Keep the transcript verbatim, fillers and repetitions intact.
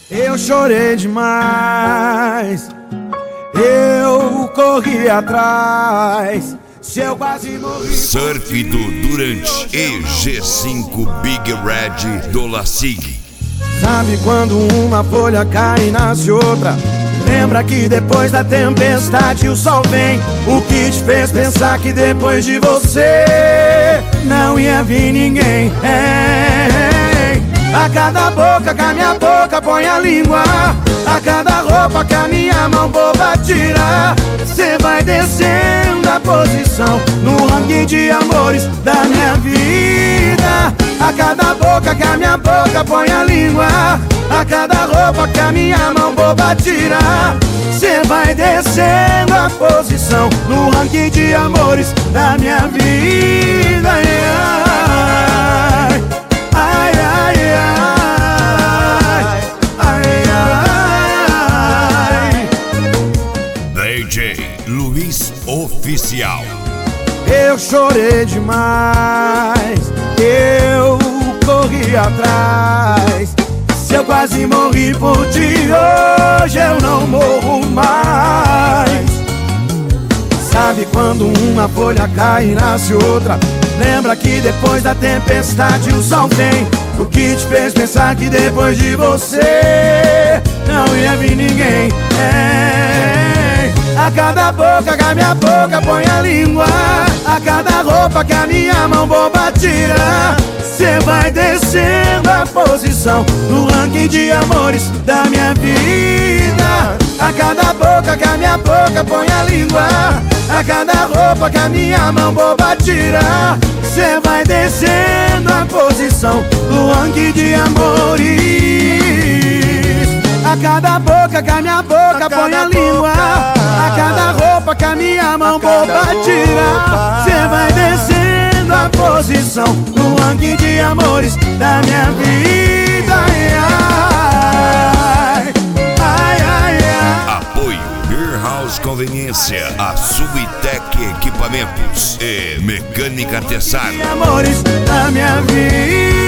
Eu chorei demais, eu corri atrás, se eu quase morri. Surf do Durante e G cinco Big Red do Lasig. Sabe quando uma folha cai e nasce outra? Lembra que depois da tempestade o sol vem? O que te fez pensar que depois de você não ia vir ninguém? É. A cada boca que a minha boca põe a língua, a cada roupa que a minha mão boba tira, cê vai descendo a posição no ranking de amores da minha vida. A cada boca que a minha boca põe a língua, a cada roupa que a minha mão boba tira, cê vai descendo a posição no ranking de amores da minha vida. Ai, ai, ai, ai, ai. D J Luiz Oficial. Eu chorei demais, eu corri atrás, se eu quase morri por ti, hoje eu não morro mais. Sabe quando uma folha cai e nasce outra? Lembra que depois da tempestade o sol vem? O que te fez pensar que depois de você não ia vir ninguém? É. A cada boca que a minha boca põe a língua, a cada roupa que a minha mão boba tira, cê vai descendo a posição no ranking de amores da minha vida. A cada boca que a minha boca põe a língua, a cada roupa que a minha mão boba tira, cê vai descendo a posição no ranking de amores. A cada boca que a minha boca põe a língua, a cada roupa que a minha mão boba tira, cê vai descendo a posição no ranking de amores da minha vida. Ai, ai, ai, ai. Apoio Beer House Conveniência, a Subtec Equipamentos e Mecânica Tessaro. Amores da minha vida.